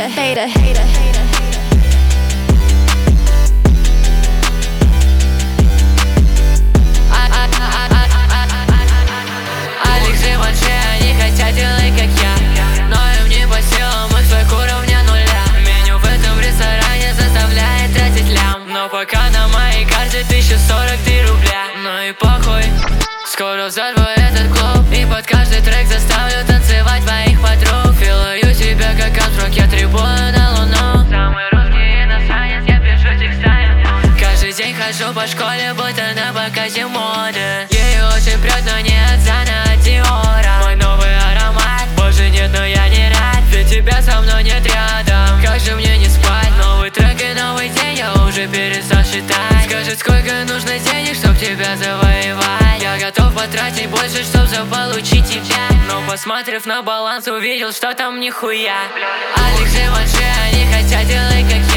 hater, hater, hater, hater. Алекс и Банши, они хотят делать как я, но им не по силам, их свой уровня нуля. Меню в этом ресторане заставляет тратить лям, но пока на моей карте 1043 рубля. Ну и похуй, скоро взорву этот клуб, и под каждый трек заставлю танцевать твоих подруг. Филаю тебя как антфрог, я требую на луну. Самый русский иностранец, я пишу текстами. Каждый день хожу по школе, будто на показе моды. Ей очень прет, но не от Зана, а от Диора. Мой новый аромат, боже нет, но я не рад, ведь тебя со мной нет рядом. Как же мне не спать, новый трек и новый день, я уже перестал считать. Скажи, сколько нужно денег, чтоб тебя завоевать. Я готов потратить больше, чтоб заполучить тебя, но посмотрев на баланс, увидел, что там нихуя. Алекс и Банши, они хотят делать как я.